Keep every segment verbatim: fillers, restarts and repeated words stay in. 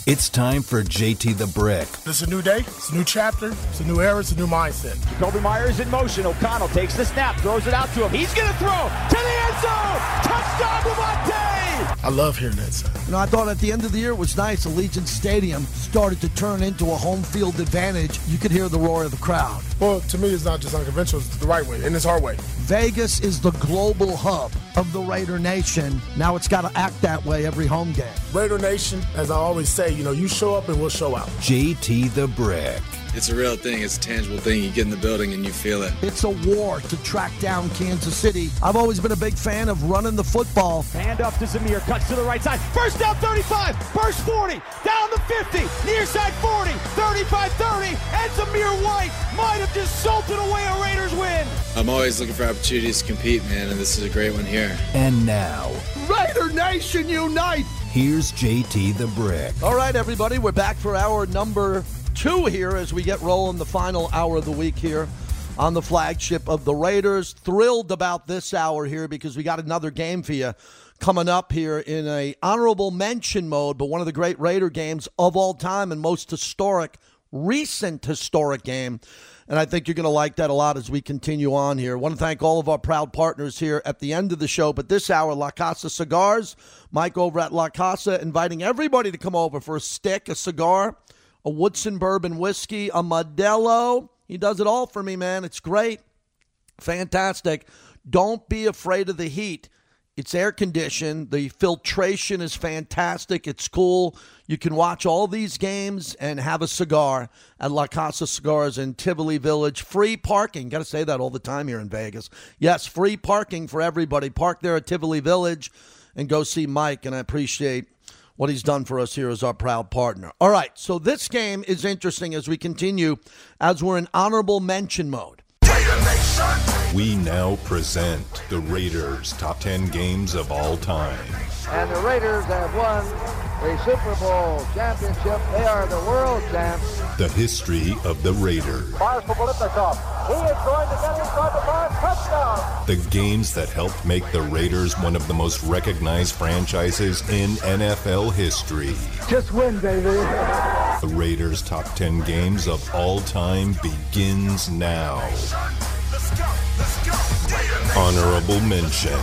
It's time for J T the Brick. This is a new day. It's a new chapter. It's a new era. It's a new mindset. Jacoby Myers in motion. O'Connell takes the snap, throws it out to him. He's going to throw to the end zone. Touchdown, Davante! I love hearing that sound. You know, I thought at the end of the year it was nice. Allegiant Stadium started to turn into a home field advantage. You could hear the roar of the crowd. Well, to me, it's not just unconventional. It's the right way, and it's our way. Vegas is the global hub of the Raider Nation. Now it's got to act that way every home game. Raider Nation, as I always say, you know, you show up and we'll show out. J T the Brick. It's a real thing. It's a tangible thing. You get in the building and you feel it. It's a war to track down Kansas City. I've always been a big fan of running the football. Hand up to Zamir. Cuts to the right side. First down thirty-five. Burst forty. Down the fifty. Near side forty. thirty-five thirty. And Zamir White might have just salted away a Raiders win. I'm always looking for opportunities to compete, man, and this is a great one here. And now, Raider Nation unite! Here's J T the Brick. All right, everybody, we're back for hour number two here as we get rolling the final hour of the week here on the flagship of the Raiders. Thrilled about this hour here because we got another game for you coming up here in a honorable mention mode, but one of the great Raider games of all time and most historic, recent historic game. And I think you're going to like that a lot as we continue on here. I want to thank all of our proud partners here at the end of the show. But this hour, La Casa Cigars, Mike over at La Casa, inviting everybody to come over for a stick, a cigar, a Woodson bourbon whiskey, a Modelo. He does it all for me, man. It's great. Fantastic. Don't be afraid of the heat. It's air conditioned. The filtration is fantastic. It's cool. You can watch all these games and have a cigar at La Casa Cigars in Tivoli Village. Free parking. Got to say that all the time here in Vegas. Yes, free parking for everybody. Park there at Tivoli Village and go see Mike, and I appreciate what he's done for us here as our proud partner. All right, so this game is interesting as we continue, as we're in honorable mention mode. We now present the Raiders' top ten games of all time. And the Raiders have won the Super Bowl championship. They are the world champs. The history of the Raiders. Fires for Bolitnikov. He is going to get inside the five. Touchdown. The games that helped make the Raiders one of the most recognized franchises in N F L history. Just win, baby. The Raiders' top ten games of all time begins now. Honorable mention.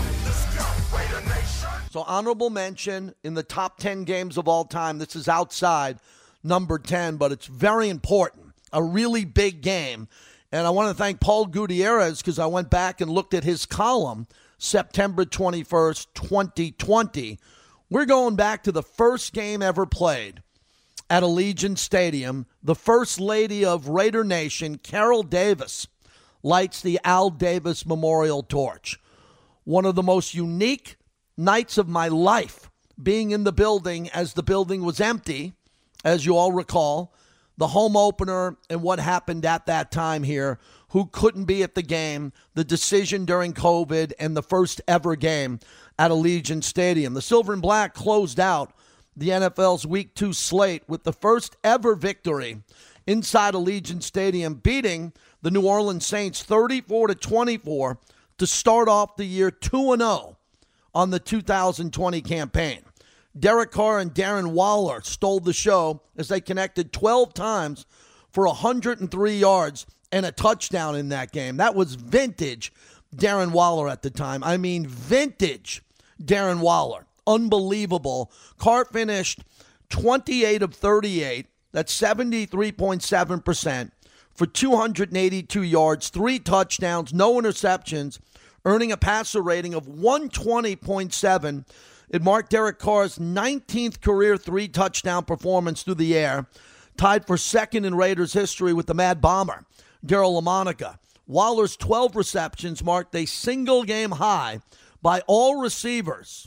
So honorable mention in the top ten games of all time. This is outside number ten, but it's very important. A really big game. And I want to thank Paul Gutierrez because I went back and looked at his column, September twenty-first, twenty twenty. We're going back to the first game ever played at Allegiant Stadium. The first lady of Raider Nation, Carol Davis, lights the Al Davis Memorial Torch. One of the most unique nights of my life, being in the building as the building was empty, as you all recall, the home opener and what happened at that time here, who couldn't be at the game, the decision during COVID, and the first ever game at Allegiant Stadium. The Silver and Black closed out the N F L's Week two slate with the first ever victory inside Allegiant Stadium, beating the New Orleans Saints thirty-four to twenty-four to start off the year two and oh on the two thousand twenty campaign. Derek Carr and Darren Waller stole the show as they connected twelve times for one hundred three yards and a touchdown in that game. That was vintage Darren Waller at the time. I mean, vintage Darren Waller. Unbelievable. Carr finished twenty-eight of thirty-eight. That's seventy-three point seven percent for two hundred eighty-two yards, three touchdowns, no interceptions, earning a passer rating of one twenty point seven. It marked Derek Carr's nineteenth career three-touchdown performance through the air, tied for second in Raiders history with the Mad Bomber, Daryle Lamonica. Waller's twelve receptions marked a single-game high by all receivers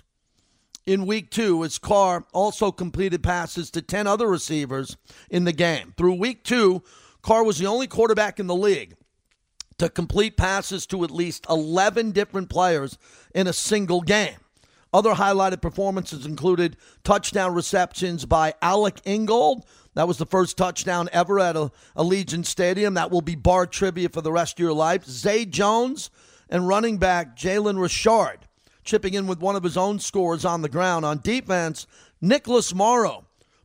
in week two, as Carr also completed passes to ten other receivers in the game. Through week two, Carr was the only quarterback in the league to complete passes to at least eleven different players in a single game. Other highlighted performances included touchdown receptions by Alec Ingold. That was the first touchdown ever at a Allegiant Stadium. That will be bar trivia for the rest of your life. Zay Jones and running back Jalen Richard chipping in with one of his own scores on the ground. On defense, Nicholas Morrow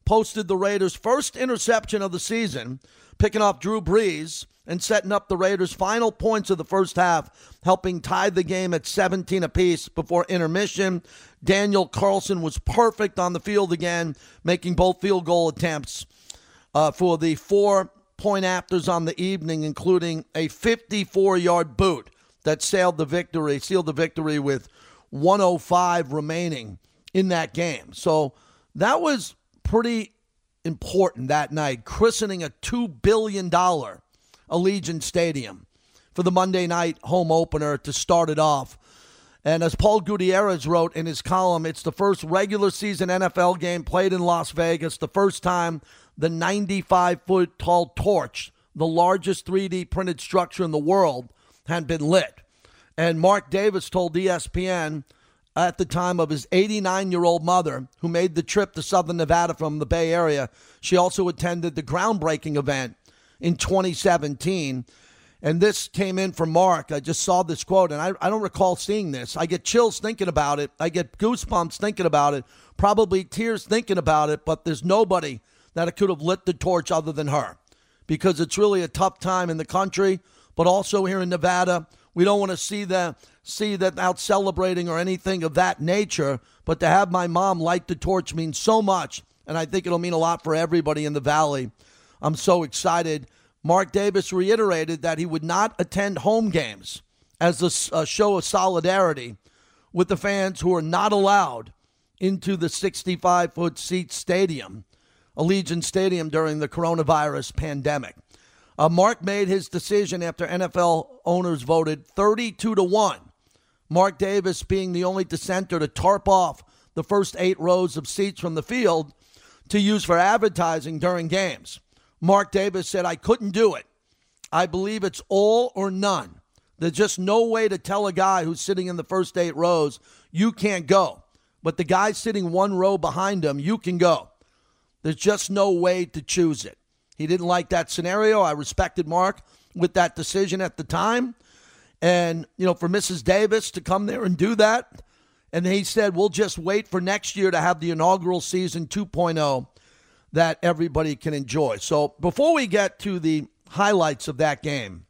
posted the Raiders' first interception of the season, picking off Drew Brees and setting up the Raiders' final points of the first half, helping tie the game at seventeen apiece before intermission. Daniel Carlson was perfect on the field again, making both field goal attempts uh, for the four-point afters on the evening, including a fifty-four-yard boot that sailed the victory, sealed the victory with one oh five remaining in that game. So that was pretty important that night, christening a two billion dollars Allegiant Stadium for the Monday night home opener to start it off. And as Paul Gutierrez wrote in his column, it's the first regular season N F L game played in Las Vegas, the first time the ninety-five foot tall torch, the largest three D printed structure in the world, had been lit. And Mark Davis told E S P N at the time of his eighty-nine-year-old mother, who made the trip to Southern Nevada from the Bay Area, she also attended the groundbreaking event in twenty seventeen. And this came in from Mark. I just saw this quote, and I, I don't recall seeing this. I get chills thinking about it. I get goosebumps thinking about it, probably tears thinking about it, but there's nobody that could have lit the torch other than her, because it's really a tough time in the country, but also here in Nevada. We don't want to see that, see that out celebrating or anything of that nature, but to have my mom light the torch means so much, and I think it'll mean a lot for everybody in the Valley. I'm so excited. Mark Davis reiterated that he would not attend home games as a, a show of solidarity with the fans who are not allowed into the sixty-five foot seat stadium, Allegiant Stadium, during the coronavirus pandemic. Uh, Mark made his decision after N F L owners voted thirty-two to one. Mark Davis being the only dissenter to tarp off the first eight rows of seats from the field to use for advertising during games. Mark Davis said, I couldn't do it. I believe it's all or none. There's just no way to tell a guy who's sitting in the first eight rows, you can't go. But the guy sitting one row behind him, you can go. There's just no way to choose it. He didn't like that scenario. I respected Mark with that decision at the time. And, you know, for Missus Davis to come there and do that, and he said, we'll just wait for next year to have the inaugural season two point oh that everybody can enjoy. So before we get to the highlights of that game,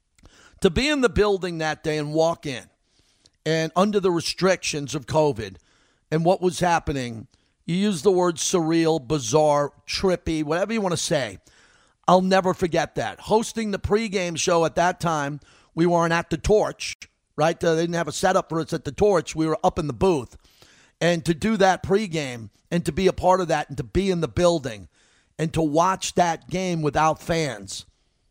to be in the building that day and walk in and under the restrictions of COVID and what was happening, you use the word surreal, bizarre, trippy, whatever you want to say. I'll never forget that. Hosting the pregame show at that time, we weren't at the Torch, right? Uh, they didn't have a setup for us at the Torch. We were up in the booth. And to do that pregame and to be a part of that and to be in the building and to watch that game without fans,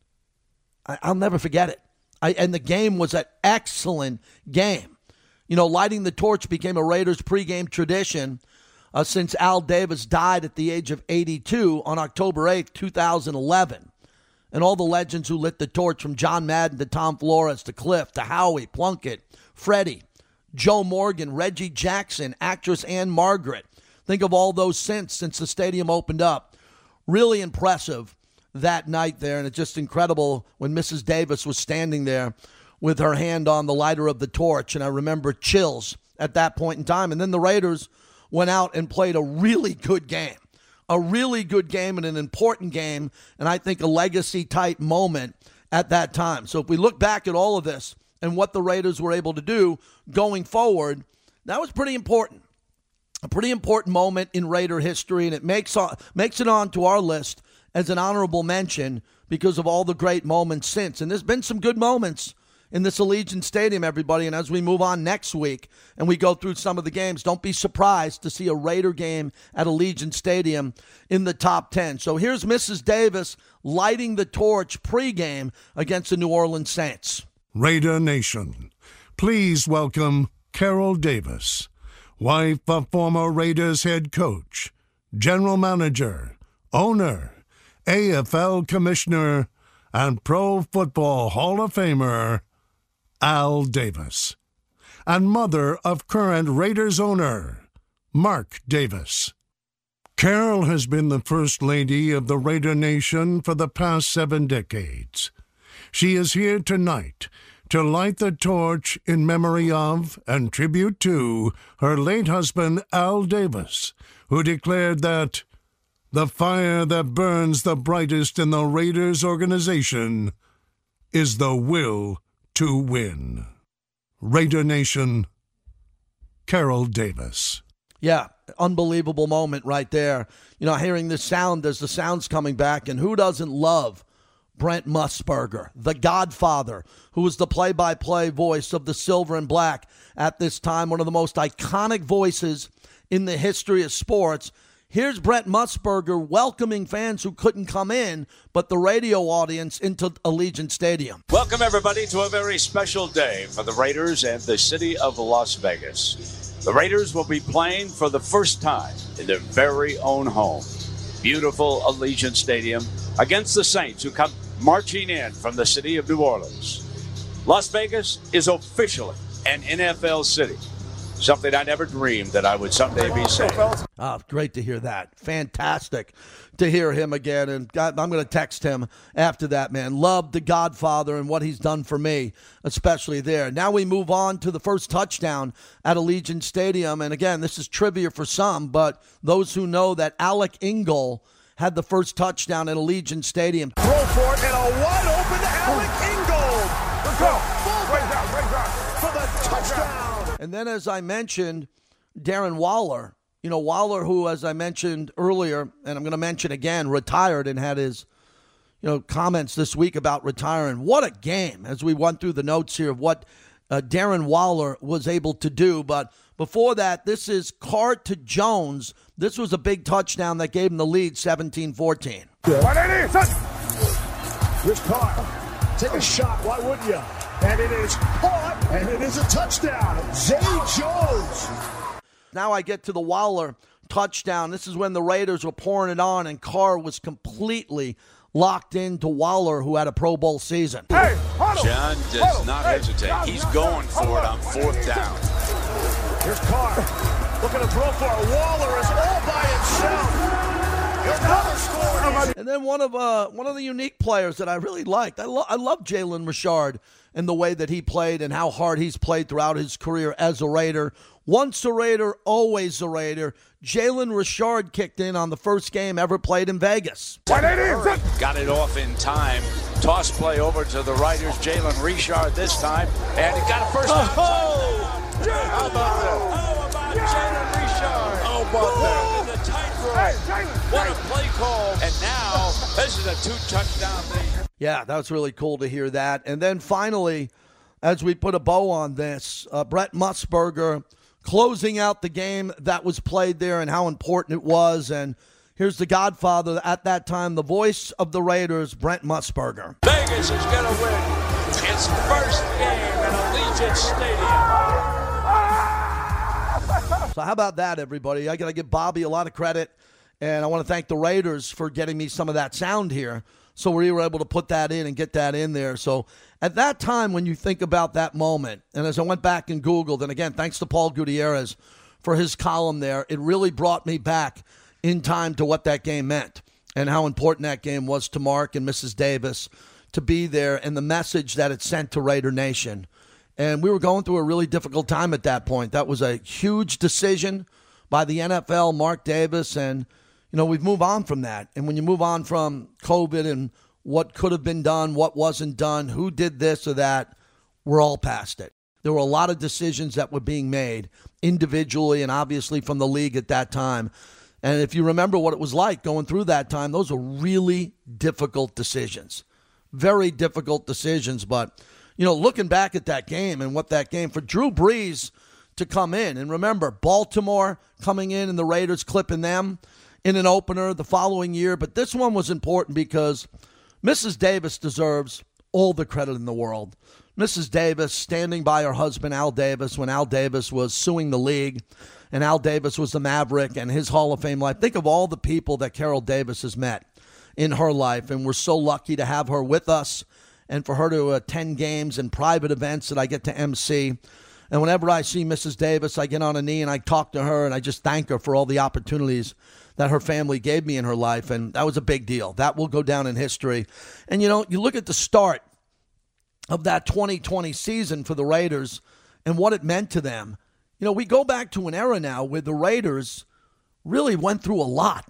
I, I'll never forget it. I, and the game was an excellent game. You know, lighting the torch became a Raiders pregame tradition uh, since Al Davis died at the age of eighty-two on October eighth, two thousand eleven. And all the legends who lit the torch, from John Madden to Tom Flores to Cliff to Howie, Plunkett, Freddie, Joe Morgan, Reggie Jackson, actress Ann Margaret. Think of all those since, since the stadium opened up. Really impressive that night there, and it's just incredible when Missus Davis was standing there with her hand on the lighter of the torch, and I remember chills at that point in time. And then the Raiders went out and played a really good game, a really good game and an important game, and I think a legacy-type moment at that time. So if we look back at all of this and what the Raiders were able to do going forward, that was pretty important. A pretty important moment in Raider history, and it makes makes it onto our list as an honorable mention because of all the great moments since. And there's been some good moments in this Allegiant Stadium, everybody. And as we move on next week and we go through some of the games, don't be surprised to see a Raider game at Allegiant Stadium in the top ten. So here's Missus Davis lighting the torch pregame against the New Orleans Saints. Raider Nation, please welcome Carol Davis, wife of former Raiders head coach, general manager, owner, A F L commissioner, and Pro Football Hall of Famer, Al Davis, and mother of current Raiders owner, Mark Davis. Carol has been the First Lady of the Raider Nation for the past seven decades. She is here tonight to light the torch in memory of and tribute to her late husband, Al Davis, who declared that The fire that burns the brightest in the Raiders organization is the will to win. Raider Nation, Carroll Davis. Yeah, unbelievable moment right there. You know, hearing this sound as the sound's coming back, and who doesn't love Brent Musburger, the Godfather, who was the play-by-play voice of the Silver and Black at this time, one of the most iconic voices in the history of sports. Here's Brent Musburger welcoming fans who couldn't come in, but the radio audience into Allegiant Stadium. Welcome, everybody, to a very special day for the Raiders and the city of Las Vegas. The Raiders will be playing for the first time in their very own home, beautiful Allegiant Stadium, against the Saints, who come marching in from the city of New Orleans. Las Vegas is officially an N F L city, something I never dreamed that I would someday be saying. Oh, great to hear that. Fantastic to hear him again. And God, I'm going to text him after that, man. Love the Godfather and what he's done for me, especially there. Now we move on to the first touchdown at Allegiant Stadium. And again, this is trivia for some, but those who know that Alec Ingold had the first touchdown at Allegiant Stadium. Throw for it, and a wide open Alec Ingold. Let's go. Right down, right down for the touchdown. And then, as I mentioned, Darren Waller, you know, Waller, who, as I mentioned earlier, and I'm going to mention again, retired and had his, you know, comments this week about retiring. What a game, as we went through the notes here of what uh, Darren Waller was able to do. But before that, this is Carr to Jones. This was a big touchdown that gave him the lead, seventeen fourteen. Here's Carr. Take a shot. Why wouldn't you? And it is caught, and it is a touchdown. Zay Jones. Now I get to the Waller touchdown. This is when the Raiders were pouring it on, and Carr was completely locked into Waller, who had a Pro Bowl season. Hey, John does huddle. not Hey, hesitate. John, He's John, going John, for it John. on fourth down. Here's Carr. Looking to throw for it. Waller is all by himself. Another score. And then one of uh, one of the unique players that I really liked. I, lo- I love Jalen Richard and the way that he played and how hard he's played throughout his career as a Raider. Once a Raider, always a Raider. Jalen Richard kicked in on the first game ever played in Vegas. Got it off in time. Toss play over to the Raiders. Jalen Richard this time. And he got a first down. Oh, How about that? How about Jalen Richard? How about that? The tightrope. What a play call. And now this is a two-touchdown lead. Yeah, that was really cool to hear that. And then finally, as we put a bow on this, uh, Brent Musburger closing out the game that was played there and how important it was. And here's the Godfather at that time, the voice of the Raiders, Brent Musburger. Vegas is going to win its first game in Allegiant Stadium. So how about that, everybody? I got to give Bobby a lot of credit, and I want to thank the Raiders for getting me some of that sound here. So we were able to put that in and get that in there. So at that time, when you think about that moment, and as I went back and Googled, and again, thanks to Paul Gutierrez for his column there, it really brought me back in time to what that game meant and how important that game was to Mark and Missus Davis to be there and the message that it sent to Raider Nation. And we were going through a really difficult time at that point. That was a huge decision by the N F L, Mark Davis, and you know, we've moved on from that. And when you move on from COVID and what could have been done, what wasn't done, who did this or that, we're all past it. There were a lot of decisions that were being made individually and obviously from the league at that time. And if you remember what it was like going through that time, those were really difficult decisions. Very difficult decisions. But, you know, looking back at that game and what that game for Drew Brees to come in. And remember, Baltimore coming in and the Raiders clipping them in an opener the following year. But this one was important because Missus Davis deserves all the credit in the world. Missus Davis standing by her husband, Al Davis, when Al Davis was suing the league, and Al Davis was the Maverick and his Hall of Fame life. Think of all the people that Carroll Davis has met in her life, and we're so lucky to have her with us and for her to attend games and private events that I get to emcee. And whenever I see Missus Davis, I get on a knee and I talk to her, and I just thank her for all the opportunities that her family gave me in her life, and that was a big deal. That will go down in history. And, you know, you look at the start of that twenty twenty season for the Raiders and what it meant to them. You know, we go back to an era now where the Raiders really went through a lot.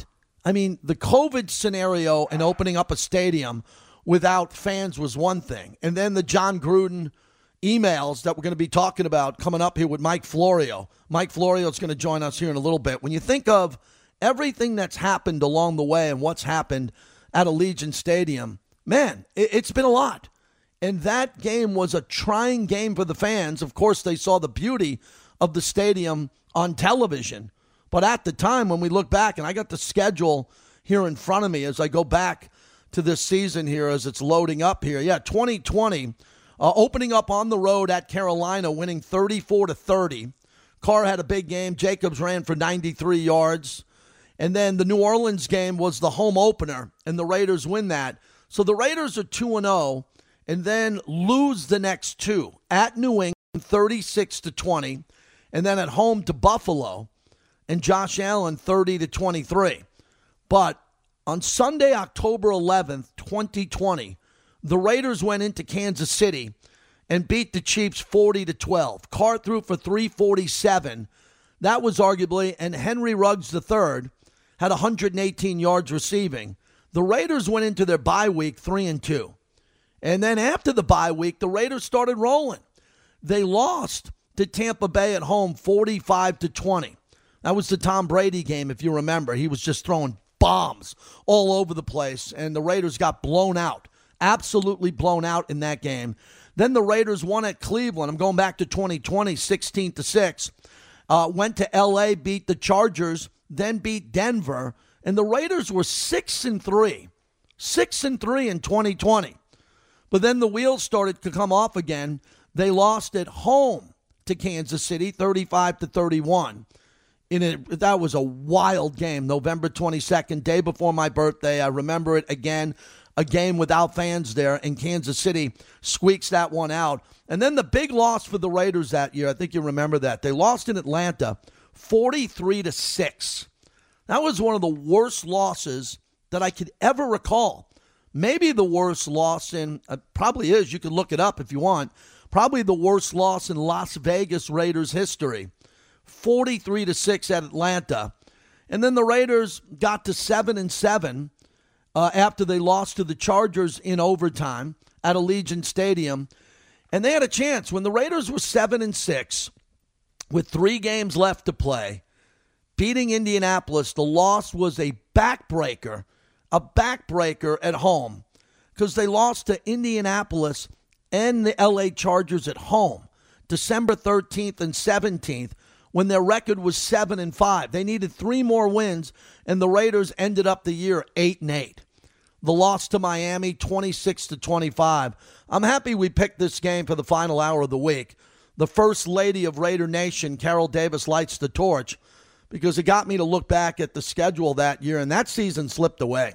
I mean, the COVID scenario and opening up a stadium without fans was one thing. And then the John Gruden emails that we're going to be talking about coming up here with Mike Florio. Mike Florio is going to join us here in a little bit. When you think of everything that's happened along the way and what's happened at Allegiant Stadium, man, it, it's been a lot. And that game was a trying game for the fans. Of course, they saw the beauty of the stadium on television. But at the time, when we look back, and I got the schedule here in front of me as I go back to this season here as it's loading up here. Yeah, twenty twenty, uh, opening up on the road at Carolina, winning thirty-four to thirty. Carr had a big game. Jacobs ran for ninety-three yards. And then the New Orleans game was the home opener, and the Raiders win that. So the Raiders are two and oh, and then lose the next two. At New England, thirty-six to twenty, and then at home to Buffalo, and Josh Allen, thirty to twenty-three. But on Sunday, October eleventh, twenty twenty, the Raiders went into Kansas City and beat the Chiefs forty to twelve. Carr threw for three forty-seven. That was arguably, and Henry Ruggs the third had one hundred eighteen yards receiving. The Raiders went into their bye week three and two. And then after the bye week, the Raiders started rolling. They lost to Tampa Bay at home forty-five to twenty. That was the Tom Brady game, if you remember. He was just throwing bombs all over the place, and the Raiders got blown out, absolutely blown out in that game. Then the Raiders won at Cleveland. I'm going back to twenty twenty, sixteen to six. Uh, went to L A, beat the Chargers, then beat Denver, and the Raiders were six and three, six and three in twenty twenty. But then the wheels started to come off again. They lost at home to Kansas City, thirty-five to thirty-one. In a, that was a wild game, November twenty-second, day before my birthday. I remember it again, a game without fans there, and Kansas City squeaks that one out. And then the big loss for the Raiders that year, I think you remember that. They lost in Atlanta, forty-three to six. That was one of the worst losses that I could ever recall. Maybe the worst loss in, uh, probably is, you can look it up if you want, probably the worst loss in Las Vegas Raiders history. forty-three to six at Atlanta. And then the Raiders got to seven and seven uh, after they lost to the Chargers in overtime at Allegiant Stadium. And they had a chance. When the Raiders were seven and six with three games left to play, beating Indianapolis, the loss was a backbreaker, a backbreaker at home, because they lost to Indianapolis and the L A Chargers at home December thirteenth and seventeenth, when their record was seven and five. They needed three more wins, and the Raiders ended up the year eight and eight. The loss to Miami, twenty-six to twenty-five. I'm happy we picked this game for the final hour of the week. The first lady of Raider Nation, Carol Davis, lights the torch, because it got me to look back at the schedule that year, and that season slipped away.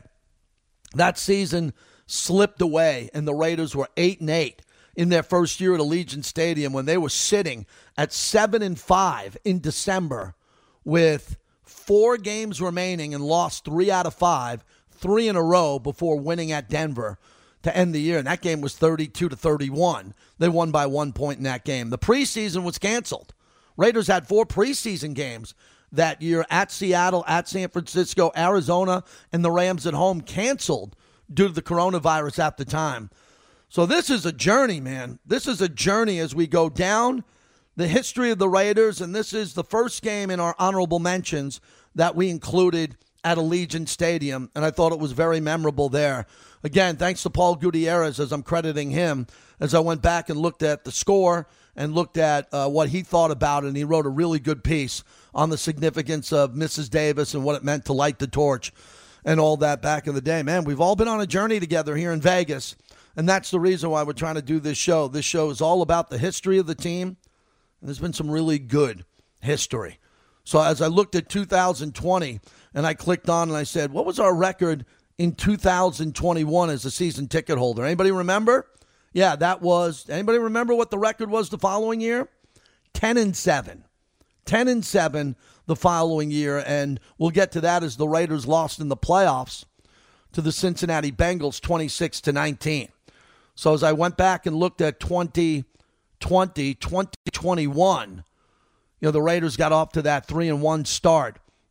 That season slipped away, and the Raiders were eight and eight in their first year at Allegiant Stadium when they were sitting at seven and five in December with four games remaining and lost three out of five, three in a row before winning at Denver to end the year. And that game was thirty-two to thirty-one. They won by one point in that game. The preseason was canceled. Raiders had four preseason games that year at Seattle, at San Francisco, Arizona, and the Rams at home, canceled due to the coronavirus at the time. So this is a journey, man. This is a journey as we go down the history of the Raiders, and this is the first game in our honorable mentions that we included at Allegiant Stadium, and I thought it was very memorable there. Again, thanks to Paul Gutierrez, as I'm crediting him, as I went back and looked at the score and looked at uh, what he thought about it, and he wrote a really good piece on the significance of Missus Davis and what it meant to light the torch and all that back in the day. Man, we've all been on a journey together here in Vegas, and that's the reason why we're trying to do this show. This show is all about the history of the team, and there's been some really good history. So as I looked at two thousand twenty, and I clicked on and I said, what was our record in two thousand twenty-one as a season ticket holder? Anybody remember? Yeah, that was, anybody remember what the record was the following year? ten and seven. ten and seven the following year, and we'll get to that as the Raiders lost in the playoffs to the Cincinnati Bengals twenty-six to nineteen. So as I went back and looked at twenty twenty, twenty twenty-one, you know, the Raiders got off to that three and one start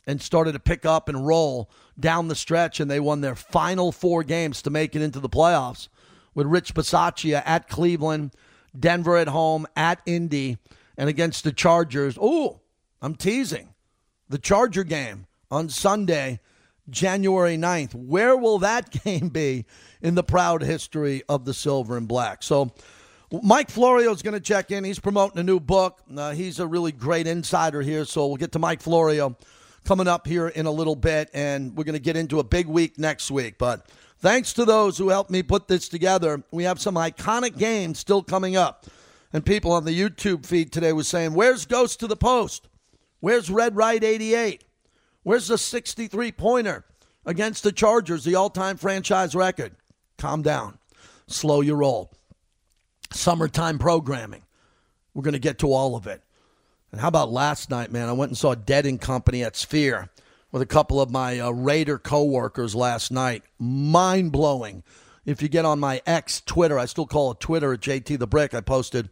and started to pick up and roll down the stretch, and they won their final four games to make it into the playoffs with Rich Bisaccia at Cleveland, Denver at home, at Indy, and against the Chargers. Ooh, I'm teasing. The Charger game on Sunday, January ninth. Where will that game be in the proud history of the Silver and Black? So Mike Florio is going to check in. He's promoting a new book. Uh, he's a really great insider here, so we'll get to Mike Florio coming up here in a little bit, and we're going to get into a big week next week. But thanks to those who helped me put this together, we have some iconic games still coming up. And people on the YouTube feed today was saying, where's Ghost to the Post? Where's Red Right eighty-eight? Where's the sixty-three pointer against the Chargers, the all-time franchise record? Calm down. Slow your roll. Summertime programming. We're going to get to all of it. And how about last night, man? I went and saw Dead and Company at Sphere with a couple of my uh, Raider co-workers last night. Mind-blowing. If you get on my ex Twitter, I still call it Twitter, at J T The Brick, I posted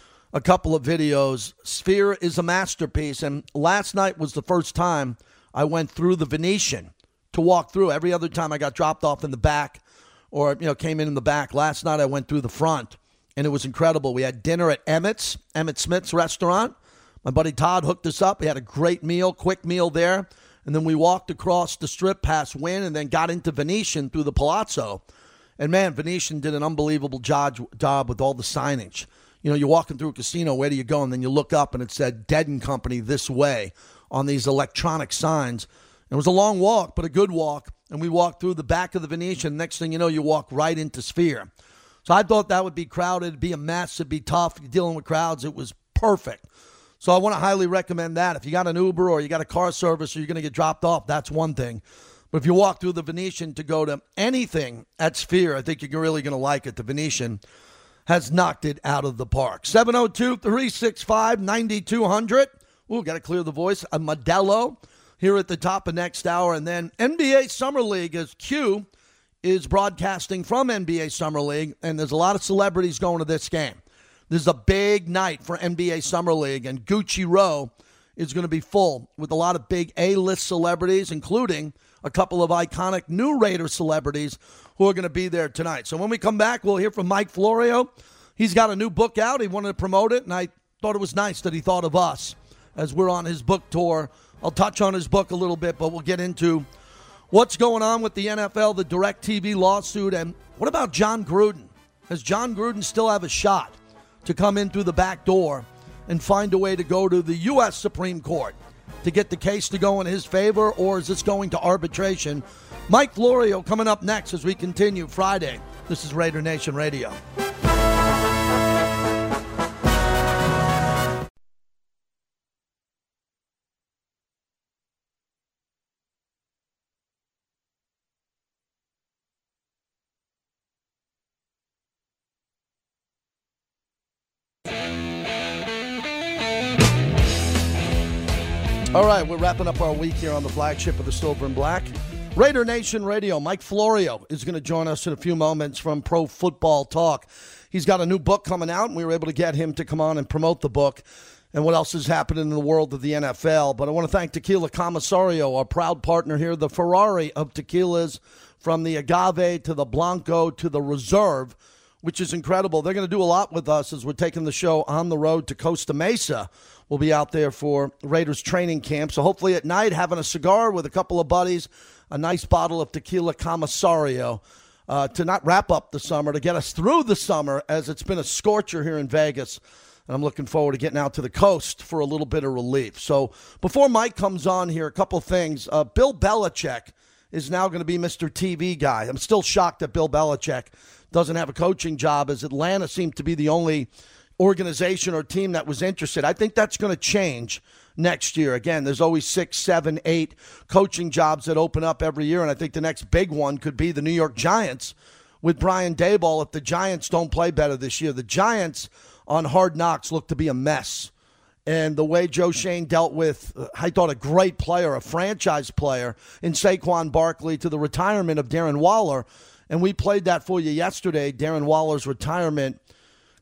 a couple of videos. Sphere is a masterpiece, and last night was the first time I went through the Venetian to walk through. Every other time I got dropped off in the back or, you know, came in in the back. Last night I went through the front, and it was incredible. We had dinner at Emmett's, Emmett Smith's restaurant. My buddy Todd hooked us up. We had a great meal, quick meal there. And then we walked across the strip past Wynn and then got into Venetian through the Palazzo. And, man, Venetian did an unbelievable job, job with all the signage. You know, you're walking through a casino, where do you go? And then you look up and it said Dead and Company this way on these electronic signs. It was a long walk, but a good walk. And we walked through the back of the Venetian. Next thing you know, you walk right into Sphere. So I thought that would be crowded. It'd be a mess. It'd be tough. You're dealing with crowds. It was perfect. So I want to highly recommend that. If you got an Uber or you got a car service or you're going to get dropped off, that's one thing. But if you walk through the Venetian to go to anything at Sphere, I think you're really going to like it. The Venetian has knocked it out of the park. seven oh two, three six five, nine two hundred. Ooh, got to clear the voice. A Modelo here at the top of next hour. And then N B A Summer League, as Q is broadcasting from N B A Summer League, and there's a lot of celebrities going to this game. This is a big night for N B A Summer League, and Gucci Row is going to be full with a lot of big A-list celebrities, including a couple of iconic new Raider celebrities who are going to be there tonight. So when we come back, we'll hear from Mike Florio. He's got a new book out. He wanted to promote it, and I thought it was nice that he thought of us as we're on his book tour. I'll touch on his book a little bit, but we'll get into what's going on with the N F L, the DirecTV lawsuit, and what about John Gruden? Does John Gruden still have a shot to come in through the back door and find a way to go to the U S Supreme Court to get the case to go in his favor, or is this going to arbitration? Mike Florio coming up next as we continue Friday. This is Raider Nation Radio. All right, we're wrapping up our week here on the flagship of the Silver and Black. Raider Nation Radio. Mike Florio is going to join us in a few moments from Pro Football Talk. He's got a new book coming out, and we were able to get him to come on and promote the book and what else is happening in the world of the N F L. But I want to thank Tequila Commissario, our proud partner here, the Ferrari of tequilas, from the Agave to the Blanco to the Reserve, which is incredible. They're going to do a lot with us as we're taking the show on the road to Costa Mesa. We'll be out there for Raiders training camp. So hopefully at night, having a cigar with a couple of buddies, a nice bottle of Tequila Commissario uh, to not wrap up the summer, to get us through the summer, as it's been a scorcher here in Vegas. And I'm looking forward to getting out to the coast for a little bit of relief. So before Mike comes on here, a couple things. Uh, Bill Belichick is now going to be Mister T V guy. I'm still shocked that Bill Belichick doesn't have a coaching job, as Atlanta seemed to be the only organization or team that was interested. I think that's going to change next year. Again, there's always six, seven, eight coaching jobs that open up every year, and I think the next big one could be the New York Giants with Brian Daboll if the Giants don't play better this year. The Giants on Hard Knocks look to be a mess. And the way Joe Shane dealt with, uh, I thought, a great player, a franchise player in Saquon Barkley, to the retirement of Darren Waller. And we played that for you yesterday, Darren Waller's retirement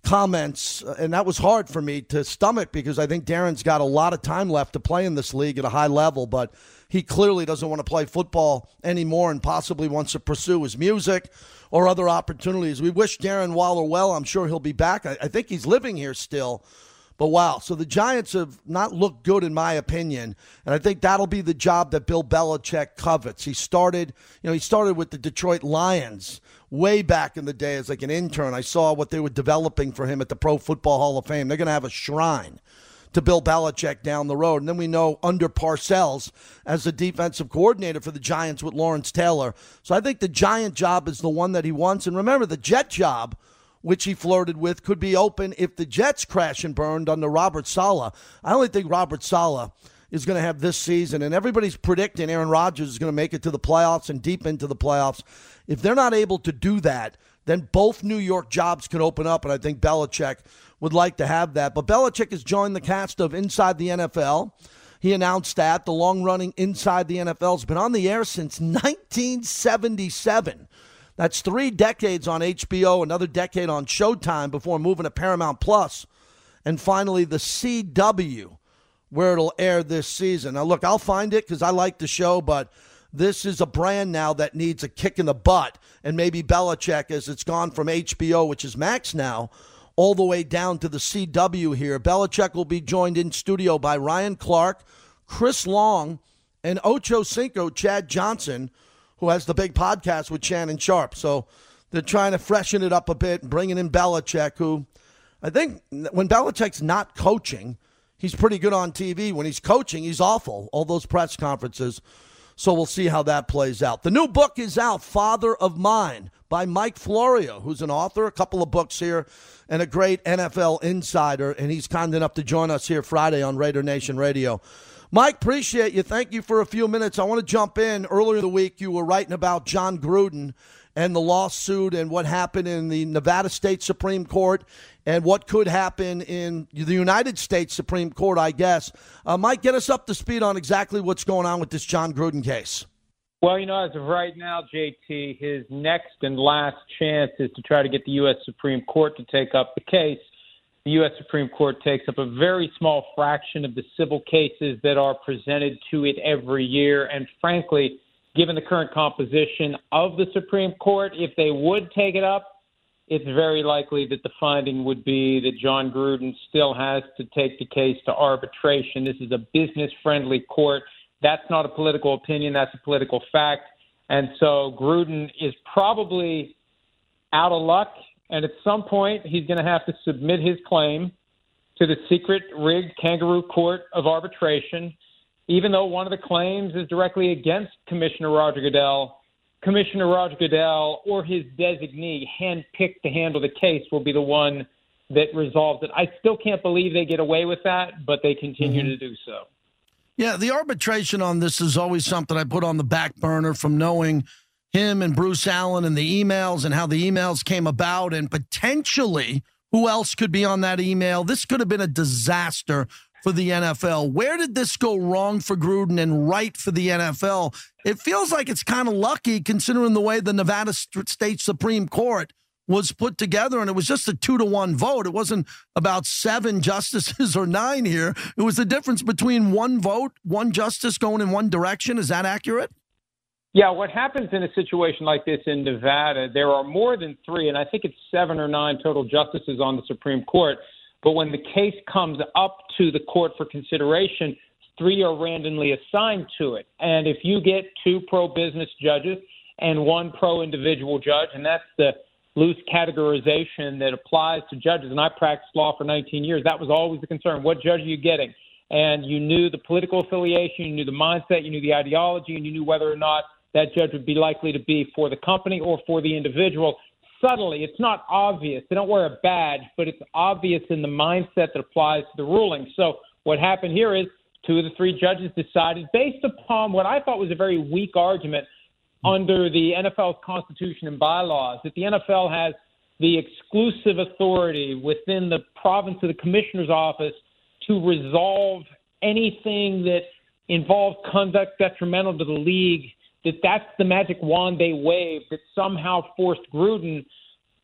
comments, and that was hard for me to stomach because I think Darren's got a lot of time left to play in this league at a high level, but he clearly doesn't want to play football anymore and possibly wants to pursue his music or other opportunities. We wish Darren Waller well. I'm sure he'll be back. I, I think he's living here still. But wow, so the Giants have not looked good in my opinion, and I think that'll be the job that Bill Belichick covets. He started, you know, he started with the Detroit Lions way back in the day as like an intern. I saw what they were developing for him at the Pro Football Hall of Fame. They're going to have a shrine to Bill Belichick down the road. And then we know under Parcells as the defensive coordinator for the Giants with Lawrence Taylor. So I think the Giant job is the one that he wants. And remember, the Jet job, which he flirted with, could be open if the Jets crash and burned under Robert Saleh. I only think Robert Saleh is going to have this season, and everybody's predicting Aaron Rodgers is going to make it to the playoffs and deep into the playoffs. If they're not able to do that, then both New York jobs could open up, and I think Belichick would like to have that. But Belichick has joined the cast of Inside the N F L. He announced that. The long-running Inside the N F L has been on the air since nineteen seventy-seven. That's three decades on H B O, another decade on Showtime before moving to Paramount Plus, and finally the C W, where it'll air this season. Now, look, I'll find it because I like the show, but this is a brand now that needs a kick in the butt, and maybe Belichick, as it's gone from H B O, which is Max now, all the way down to the C W here. Belichick will be joined in studio by Ryan Clark, Chris Long, and Ocho Cinco, Chad Johnson, who has the big podcast with Shannon Sharp. So they're trying to freshen it up a bit and bringing in Belichick, who I think when Belichick's not coaching, he's pretty good on T V. When he's coaching, he's awful, all those press conferences. So we'll see how that plays out. The new book is out, Father of Mine, by Mike Florio, who's an author, a couple of books here, and a great N F L insider, and he's kind enough to join us here Friday on Raider Nation Radio. Mike, appreciate you. Thank you for a few minutes. I want to jump in. Earlier in the week, you were writing about John Gruden and the lawsuit and what happened in the Nevada State Supreme Court and what could happen in the United States Supreme Court, I guess. Uh, Mike, get us up to speed on exactly what's going on with this John Gruden case. Well, you know, as of right now, J T, his next and last chance is to try to get the U S Supreme Court to take up the case. The U S Supreme Court takes up a very small fraction of the civil cases that are presented to it every year. And frankly, given the current composition of the Supreme Court, if they would take it up, it's very likely that the finding would be that John Gruden still has to take the case to arbitration. This is a business-friendly court. That's not a political opinion. That's a political fact. And so Gruden is probably out of luck. And at some point, he's going to have to submit his claim to the secret rigged kangaroo court of arbitration. Even though one of the claims is directly against Commissioner Roger Goodell, Commissioner Roger Goodell or his designee, handpicked to handle the case, will be the one that resolves it. I still can't believe they get away with that, but they continue mm-hmm. to do so. Yeah, the arbitration on this is always something I put on the back burner from knowing him and Bruce Allen and the emails and how the emails came about and potentially who else could be on that email. This could have been a disaster for the N F L. Where did this go wrong for Gruden and right for the N F L? It feels like it's kind of lucky considering the way the Nevada State Supreme Court was put together, and it was just a two to one vote. It wasn't about seven justices or nine here. It was the difference between one vote, one justice going in one direction. Is that accurate? Yeah, what happens in a situation like this in Nevada, there are more than three, and I think it's seven or nine total justices on the Supreme Court. But when the case comes up to the court for consideration, three are randomly assigned to it. And if you get two pro-business judges and one pro-individual judge, and that's the loose categorization that applies to judges, and I practiced law for nineteen years, that was always the concern. What judge are you getting? And you knew the political affiliation, you knew the mindset, you knew the ideology, and you knew whether or not that judge would be likely to be for the company or for the individual. Subtly, it's not obvious. They don't wear a badge, but it's obvious in the mindset that applies to the ruling. So what happened here is two of the three judges decided, based upon what I thought was a very weak argument under the N F L's Constitution and bylaws, that the N F L has the exclusive authority within the province of the commissioner's office to resolve anything that involves conduct detrimental to the league, that that's the magic wand they waved that somehow forced Gruden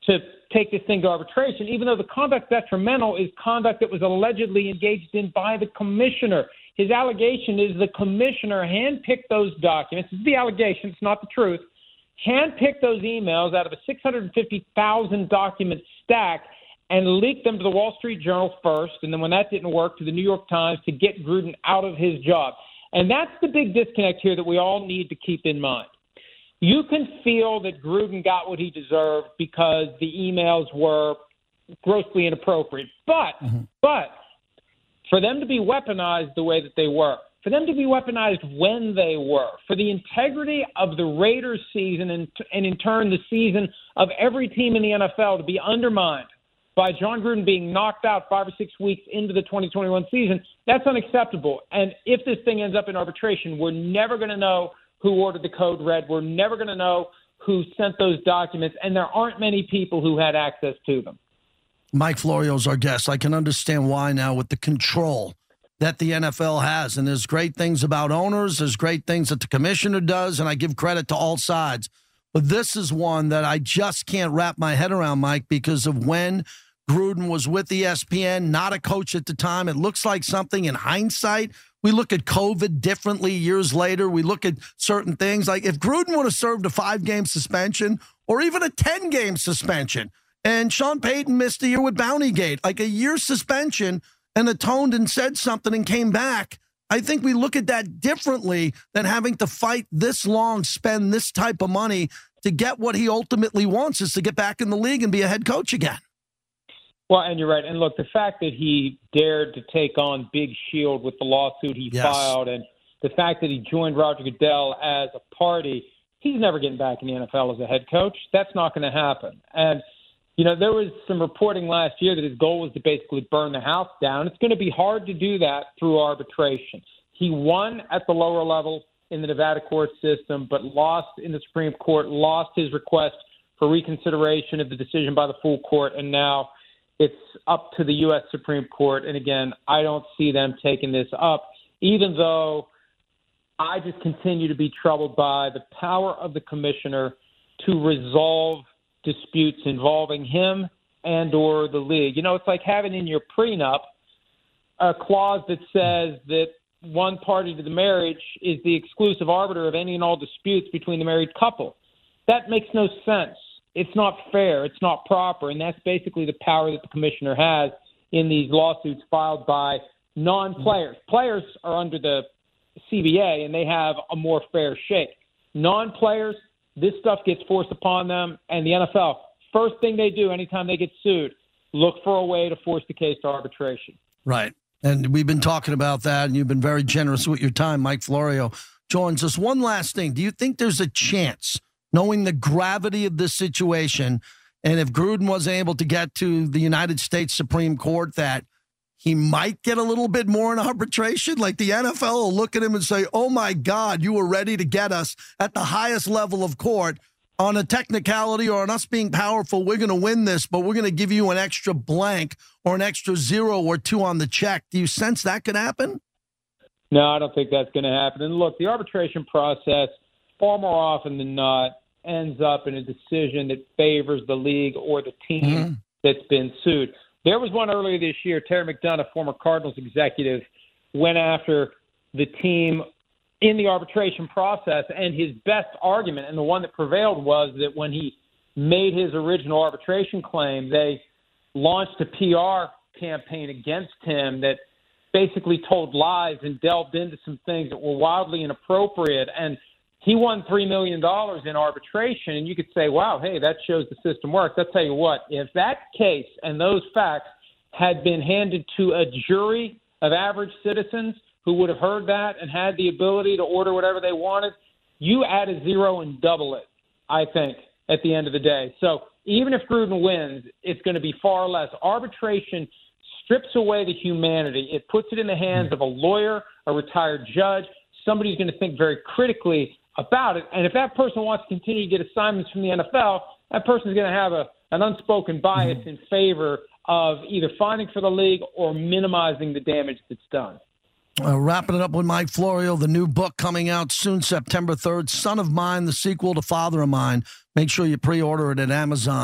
to take this thing to arbitration, even though the conduct detrimental is conduct that was allegedly engaged in by the commissioner. His allegation is the commissioner handpicked those documents. It's the allegation. It's not the truth. Handpicked those emails out of a six hundred fifty thousand document stack and leaked them to the Wall Street Journal first, and then when that didn't work, to the New York Times to get Gruden out of his job. And that's the big disconnect here that we all need to keep in mind. You can feel that Gruden got what he deserved because the emails were grossly inappropriate. But, mm-hmm. but for them to be weaponized the way that they were, for them to be weaponized when they were, for the integrity of the Raiders season and, and in turn the season of every team in the N F L to be undermined by John Gruden being knocked out five or six weeks into the twenty twenty-one season, that's unacceptable. And if this thing ends up in arbitration, we're never going to know who ordered the code red. We're never going to know who sent those documents, and there aren't many people who had access to them. Mike Florio is our guest. I can understand why now with the control that the N F L has. And there's great things about owners. There's great things that the commissioner does, and I give credit to all sides. But this is one that I just can't wrap my head around, Mike, because of when Gruden was with E S P N, not a coach at the time. It looks like something in hindsight. We look at COVID differently years later. We look at certain things. Like if Gruden would have served a five-game suspension or even a ten-game suspension, and Sean Payton missed a year with Bountygate, like a year suspension, and atoned and said something and came back, I think we look at that differently than having to fight this long, spend this type of money to get what he ultimately wants, is to get back in the league and be a head coach again. Well, and you're right. And look, the fact that he dared to take on Big Shield with the lawsuit he yes. filed, and the fact that he joined Roger Goodell as a party, he's never getting back in the N F L as a head coach. That's not going to happen. And, you know, there was some reporting last year that his goal was to basically burn the house down. It's going to be hard to do that through arbitration. He won at the lower level in the Nevada court system, but lost in the Supreme Court, lost his request for reconsideration of the decision by the full court, and now it's up to the U S Supreme Court. And again, I don't see them taking this up, even though I just continue to be troubled by the power of the commissioner to resolve disputes involving him and or the league. You know, it's like having in your prenup a clause that says that one party to the marriage is the exclusive arbiter of any and all disputes between the married couple. That makes no sense. It's not fair. It's not proper. And that's basically the power that the commissioner has in these lawsuits filed by non-players. Players are under the C B A, and they have a more fair shake. Non-players, this stuff gets forced upon them, and the N F L, first thing they do anytime they get sued, look for a way to force the case to arbitration. Right. And we've been talking about that, and you've been very generous with your time. Mike Florio joins us. One last thing. Do you think there's a chance, knowing the gravity of this situation, and if Gruden wasn't able to get to the United States Supreme Court, that he might get a little bit more in arbitration? Like the N F L will look at him and say, oh, my God, you were ready to get us at the highest level of court on a technicality or on us being powerful. We're going to win this, but we're going to give you an extra blank or an extra zero or two on the check. Do you sense that could happen? No, I don't think that's going to happen. And look, the arbitration process, far more often than not, ends up in a decision that favors the league or the team mm-hmm. that's been sued. There was one earlier this year. Terry McDonough, former Cardinals executive, went after the team in the arbitration process, and his best argument, and the one that prevailed, was that when he made his original arbitration claim, they launched a P R campaign against him that basically told lies and delved into some things that were wildly inappropriate. And he won three million dollars in arbitration, and you could say, wow, hey, that shows the system works. I'll tell you what, if that case and those facts had been handed to a jury of average citizens who would have heard that and had the ability to order whatever they wanted, you add a zero and double it, I think, at the end of the day. So even if Gruden wins, it's going to be far less. Arbitration strips away the humanity. It puts it in the hands of a lawyer, a retired judge, somebody who's going to think very critically about it. And if that person wants to continue to get assignments from the N F L, that person is going to have a, an unspoken bias mm-hmm. in favor of either fighting for the league or minimizing the damage that's done. Uh, wrapping it up with Mike Florio, the new book coming out soon, September third, Son of Mine, the sequel to Father of Mine. Make sure you pre-order it at Amazon.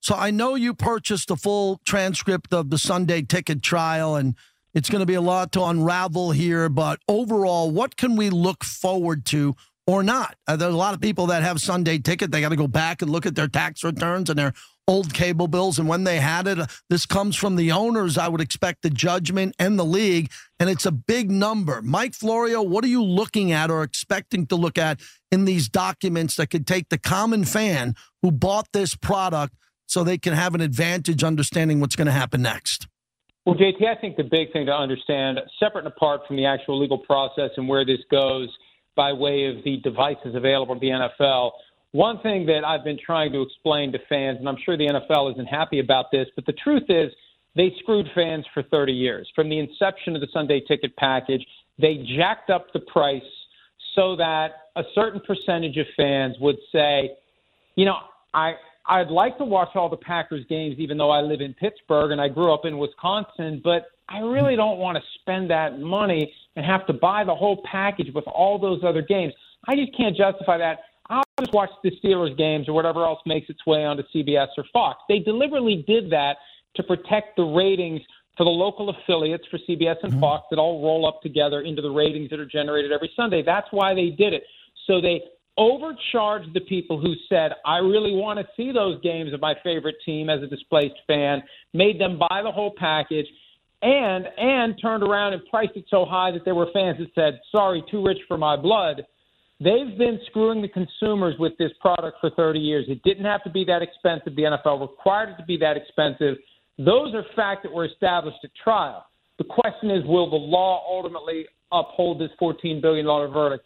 So I know you purchased the full transcript of the Sunday Ticket trial, and it's going to be a lot to unravel here. But overall, what can we look forward to or not? Uh, there's a lot of people that have Sunday Ticket. They got to go back and look at their tax returns and their old cable bills and when they had it. This comes from the owners, I would expect, the judgment and the league, and it's a big number. Mike Florio, what are you looking at or expecting to look at in these documents that could take the common fan who bought this product so they can have an advantage understanding what's going to happen next? Well, J T, I think the big thing to understand, separate and apart from the actual legal process and where this goes by way of the devices available to the N F L, one thing that I've been trying to explain to fans, and I'm sure the N F L isn't happy about this, but the truth is they screwed fans for thirty years. From the inception of the Sunday Ticket package, they jacked up the price so that a certain percentage of fans would say, you know, I – I'd like to watch all the Packers games, even though I live in Pittsburgh and I grew up in Wisconsin, but I really don't want to spend that money and have to buy the whole package with all those other games. I just can't justify that. I'll just watch the Steelers games or whatever else makes its way onto C B S or Fox. They deliberately did that to protect the ratings for the local affiliates for C B S and mm-hmm. Fox that all roll up together into the ratings that are generated every Sunday. That's why they did it. So they overcharged the people who said, I really want to see those games of my favorite team as a displaced fan, made them buy the whole package, and and turned around and priced it so high that there were fans that said, sorry, too rich for my blood. They've been screwing the consumers with this product for thirty years. It didn't have to be that expensive. The N F L required it to be that expensive. Those are facts that were established at trial. The question is, will the law ultimately uphold this fourteen billion dollars verdict?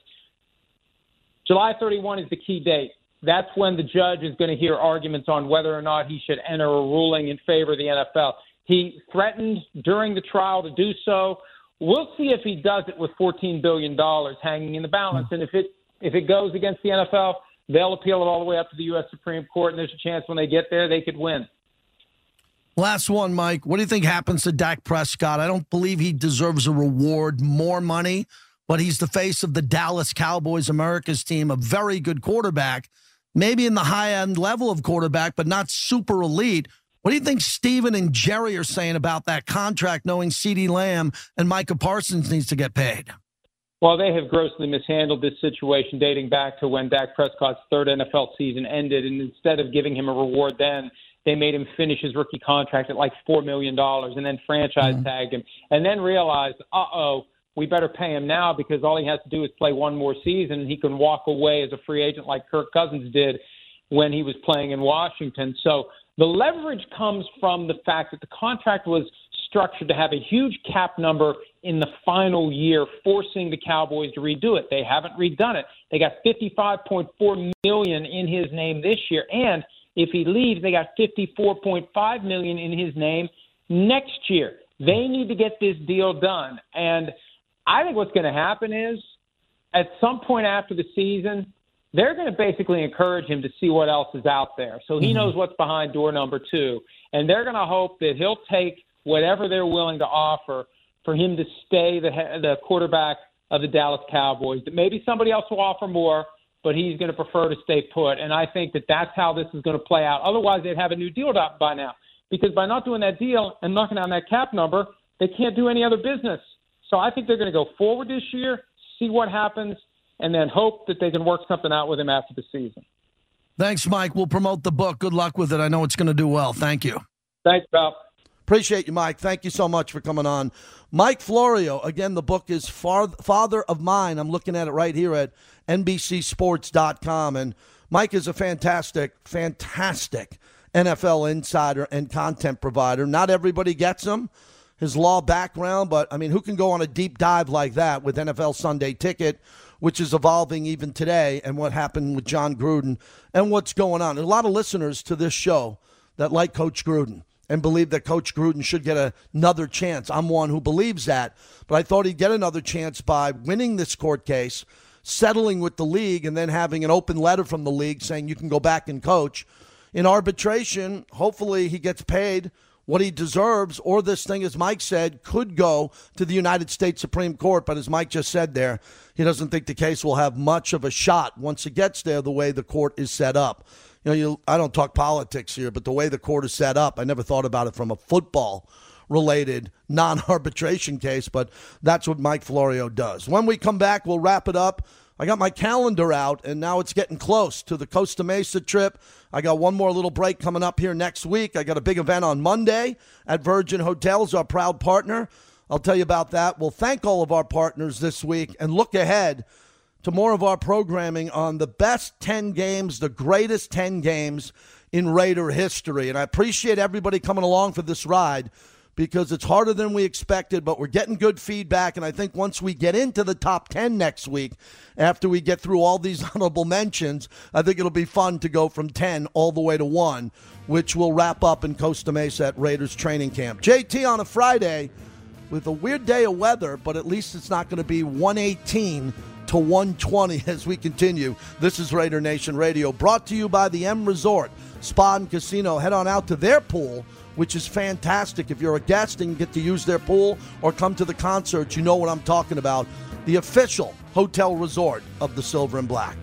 July thirty-first is the key date. That's when the judge is going to hear arguments on whether or not he should enter a ruling in favor of the N F L. He threatened during the trial to do so. We'll see if he does it with fourteen billion dollars hanging in the balance. And if it if it goes against the N F L, they'll appeal it all the way up to the U S Supreme Court, and there's a chance when they get there they could win. Last one, Mike. What do you think happens to Dak Prescott? I don't believe he deserves a reward, more money, but he's the face of the Dallas Cowboys, America's team, a very good quarterback, maybe in the high-end level of quarterback, but not super elite. What do you think Steven and Jerry are saying about that contract, knowing CeeDee Lamb and Micah Parsons needs to get paid? Well, they have grossly mishandled this situation dating back to when Dak Prescott's third N F L season ended, and instead of giving him a reward then, they made him finish his rookie contract at like four million dollars and then franchise mm-hmm. tagged him, and then realized, uh-oh, we better pay him now because all he has to do is play one more season and he can walk away as a free agent like Kirk Cousins did when he was playing in Washington. So the leverage comes from the fact that the contract was structured to have a huge cap number in the final year, forcing the Cowboys to redo it. They haven't redone it. They got fifty-five point four million dollars in his name this year, and if he leaves, they got fifty-four point five million dollars in his name next year. They need to get this deal done, and I think what's going to happen is at some point after the season, they're going to basically encourage him to see what else is out there. So he mm-hmm. knows what's behind door number two. And they're going to hope that he'll take whatever they're willing to offer for him to stay the, the quarterback of the Dallas Cowboys. That maybe somebody else will offer more, but he's going to prefer to stay put. And I think that that's how this is going to play out. Otherwise, they'd have a new deal by now. Because by not doing that deal and knocking down that cap number, they can't do any other business. So I think they're going to go forward this year, see what happens, and then hope that they can work something out with him after the season. Thanks, Mike. We'll promote the book. Good luck with it. I know it's going to do well. Thank you. Thanks, pal. Appreciate you, Mike. Thank you so much for coming on. Mike Florio, again, the book is Father of Mine. I'm looking at it right here at N B C sports dot com. And Mike is a fantastic, fantastic N F L insider and content provider. Not everybody gets him. His law background, but, I mean, who can go on a deep dive like that with N F L Sunday Ticket, which is evolving even today, and what happened with John Gruden and what's going on? There's a lot of listeners to this show that like Coach Gruden and believe that Coach Gruden should get a, another chance. I'm one who believes that, but I thought he'd get another chance by winning this court case, settling with the league, and then having an open letter from the league saying you can go back and coach. In arbitration, hopefully he gets paid what he deserves, or this thing, as Mike said, could go to the United States Supreme Court. But as Mike just said there, he doesn't think the case will have much of a shot once it gets there the way the court is set up. you know, you, I don't talk politics here, but the way the court is set up, I never thought about it from a football-related non-arbitration case, but that's what Mike Florio does. When we come back, we'll wrap it up. I got my calendar out, and now it's getting close to the Costa Mesa trip. I got one more little break coming up here next week. I got a big event on Monday at Virgin Hotels, our proud partner. I'll tell you about that. We'll thank all of our partners this week and look ahead to more of our programming on the best ten games, the greatest ten games in Raider history. And I appreciate everybody coming along for this ride, because it's harder than we expected, but we're getting good feedback. And I think once we get into the top ten next week, after we get through all these honorable mentions, I think it'll be fun to go from ten all the way to one, which will wrap up in Costa Mesa at Raiders training camp. J T on a Friday with a weird day of weather, but at least it's not going to be one eighteen to one twenty as we continue. This is Raider Nation Radio, brought to you by the M Resort Spa and Casino. Head on out to their pool, which is fantastic. If you're a guest and you get to use their pool or come to the concert, you know what I'm talking about. The official hotel resort of the Silver and Black.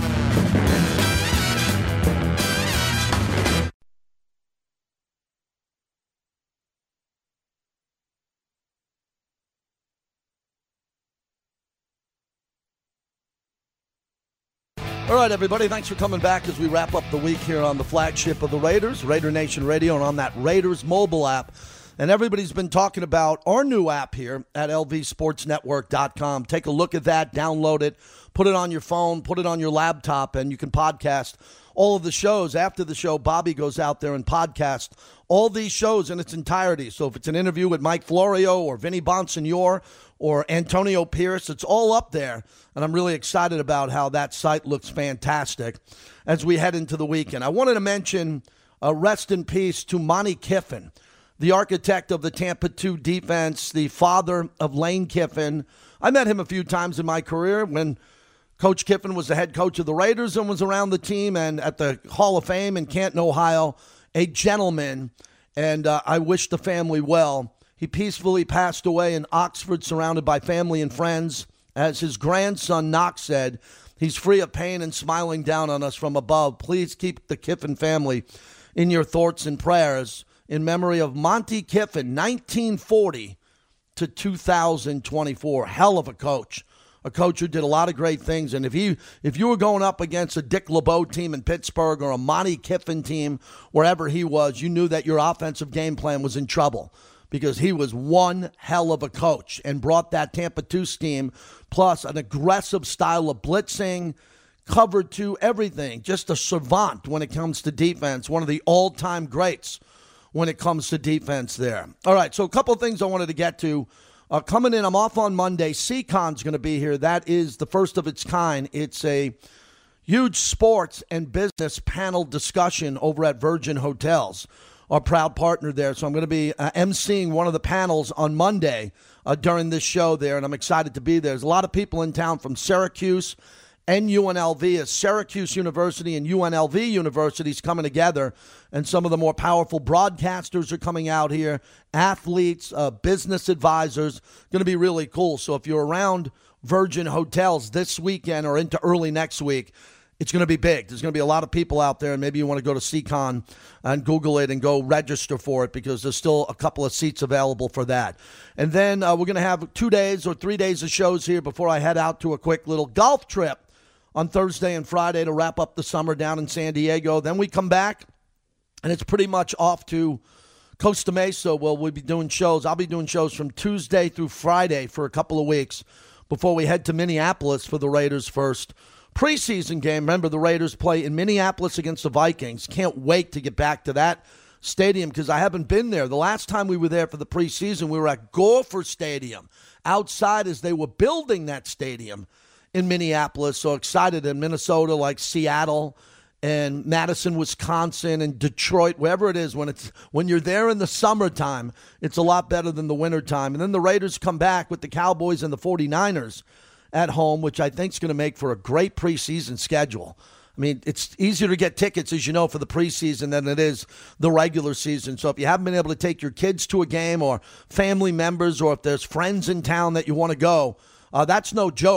All right, everybody, thanks for coming back as we wrap up the week here on the flagship of the Raiders, Raider Nation Radio, and on that Raiders mobile app. And everybody's been talking about our new app here at L V sports network dot com. Take a look at that, download it, put it on your phone, put it on your laptop, and you can podcast all of the shows. After the show, Bobby goes out there and podcasts all these shows in its entirety. So if it's an interview with Mike Florio or Vinny Bonsignore or Antonio Pierce, it's all up there. And I'm really excited about how that site looks fantastic as we head into the weekend. I wanted to mention uh, rest in peace to Monty Kiffin, the architect of the Tampa two defense, the father of Lane Kiffin. I met him a few times in my career when Coach Kiffin was the head coach of the Raiders and was around the team and at the Hall of Fame in Canton, Ohio. A gentleman, and uh, I wish the family well. He peacefully passed away in Oxford, surrounded by family and friends. As his grandson Knox said, he's free of pain and smiling down on us from above. Please keep the Kiffin family in your thoughts and prayers in memory of Monty Kiffin, nineteen forty to two thousand twenty-four. Hell of a coach. A coach who did a lot of great things. And if you if you were going up against a Dick LeBeau team in Pittsburgh or a Monty Kiffin team, wherever he was, you knew that your offensive game plan was in trouble, because he was one hell of a coach and brought that Tampa two team, plus an aggressive style of blitzing, covered to everything. Just a savant when it comes to defense, one of the all-time greats when it comes to defense there. All right, so a couple of things I wanted to get to. Uh, coming in, I'm off on Monday. C-Con's going to be here. That is the first of its kind. It's a huge sports and business panel discussion over at Virgin Hotels, our proud partner there. So I'm going to be uh, emceeing one of the panels on Monday uh, during this show there, and I'm excited to be there. There's a lot of people in town from Syracuse and U N L V, as Syracuse University and U N L V universities coming together, and some of the more powerful broadcasters are coming out here, athletes, uh, business advisors. Going to be really cool. So if you're around Virgin Hotels this weekend or into early next week, it's going to be big. There's going to be a lot of people out there, and maybe you want to go to C-Con and Google it and go register for it, because there's still a couple of seats available for that. And then uh, we're going to have two days or three days of shows here before I head out to a quick little golf trip on Thursday and Friday to wrap up the summer down in San Diego. Then we come back, and it's pretty much off to Costa Mesa. Well, we'll be doing shows. I'll be doing shows from Tuesday through Friday for a couple of weeks before we head to Minneapolis for the Raiders' first preseason game. Remember, the Raiders play in Minneapolis against the Vikings. Can't wait to get back to that stadium, because I haven't been there. The last time we were there for the preseason, we were at Gopher Stadium outside as they were building that stadium in Minneapolis. So excited in Minnesota, like Seattle and Madison, Wisconsin, and Detroit, wherever it is, when it's when you're there in the summertime, it's a lot better than the wintertime. And then the Raiders come back with the Cowboys and the forty-niners at home, which I think is going to make for a great preseason schedule. I mean, it's easier to get tickets, as you know, for the preseason than it is the regular season. So if you haven't been able to take your kids to a game, or family members, or if there's friends in town that you want to go, uh, that's no joke.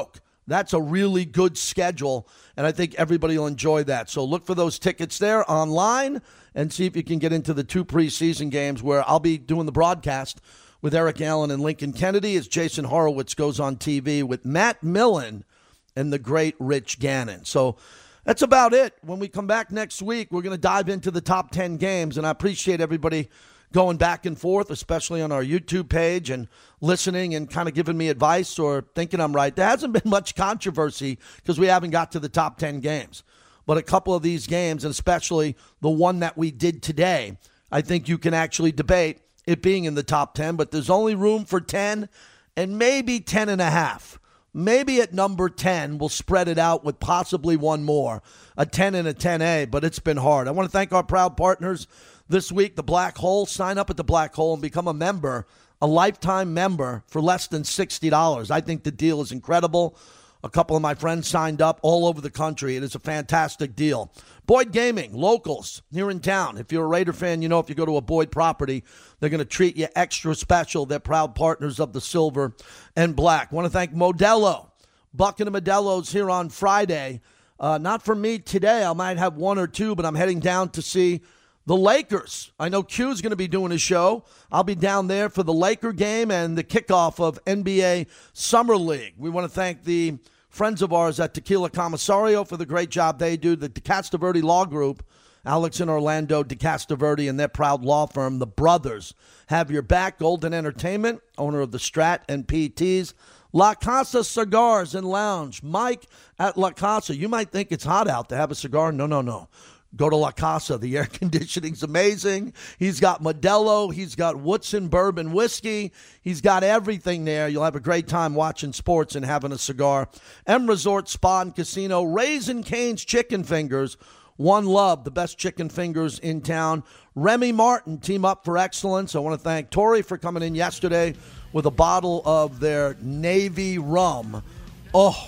That's a really good schedule, and I think everybody will enjoy that. So look for those tickets there online and see if you can get into the two preseason games where I'll be doing the broadcast with Eric Allen and Lincoln Kennedy as Jason Horowitz goes on T V with Matt Millen and the great Rich Gannon. So that's about it. When we come back next week, we're going to dive into the top ten games, and I appreciate everybody going back and forth, especially on our YouTube page and listening and kind of giving me advice or thinking I'm right. There hasn't been much controversy because we haven't got to the top ten games. But a couple of these games, and especially the one that we did today, I think you can actually debate it being in the top ten, but there's only room for ten and maybe ten and a half. Maybe at number ten, we'll spread it out with possibly one more, a ten and a ten A, but it's been hard. I want to thank our proud partners this week, the Black Hole. Sign up at the Black Hole and become a member, a lifetime member for less than sixty dollars. I think the deal is incredible. A couple of my friends signed up all over the country. It is a fantastic deal. Boyd Gaming, locals here in town. If you're a Raider fan, you know if you go to a Boyd property, they're going to treat you extra special. They're proud partners of the Silver and Black. I want to thank Modelo. Bucket of Modelo's here on Friday. Uh, not for me today. I might have one or two, but I'm heading down to see the Lakers. I know Q's going to be doing a show. I'll be down there for the Laker game and the kickoff of N B A Summer League. We want to thank the friends of ours at Tequila Commissario for the great job they do. The DeCastroverde Law Group, Alex and Orlando DeCastroverde and their proud law firm, the brothers, have your back. Golden Entertainment, owner of the Strat and P Ts. La Casa Cigars and Lounge. Mike at La Casa. You might think it's hot out to have a cigar. No, no, no. Go to La Casa. The air conditioning's amazing. He's got Modelo. He's got Woodson Bourbon Whiskey. He's got everything there. You'll have a great time watching sports and having a cigar. M Resort Spa and Casino. Raising Cane's Chicken Fingers. One Love, the best chicken fingers in town. Remy Martin, Team Up for Excellence. I want to thank Tori for coming in yesterday with a bottle of their Navy rum. Oh,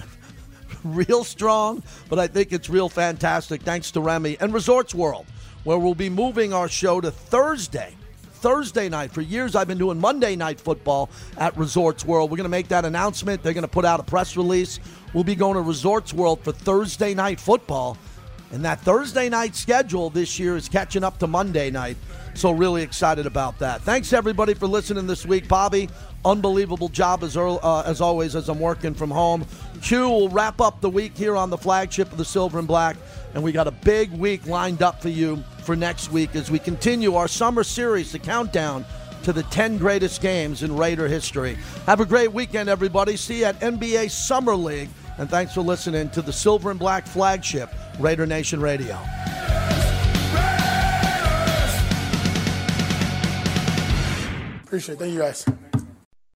real strong, but I think it's real fantastic. Thanks to Remy. And Resorts World, where we'll be moving our show to Thursday. Thursday night. For years, I've been doing Monday Night Football at Resorts World. We're going to make that announcement. They're going to put out a press release. We'll be going to Resorts World for Thursday Night Football. And that Thursday night schedule this year is catching up to Monday night. So really excited about that. Thanks, everybody, for listening this week. Bobby, unbelievable job as, early, uh, as always as I'm working from home. Q will wrap up the week here on the flagship of the Silver and Black. And we got a big week lined up for you for next week as we continue our summer series, the countdown to the ten greatest games in Raider history. Have a great weekend, everybody. See you at N B A Summer League. And thanks for listening to the Silver and Black flagship, Raider Nation Radio. Appreciate it. Thank you, guys.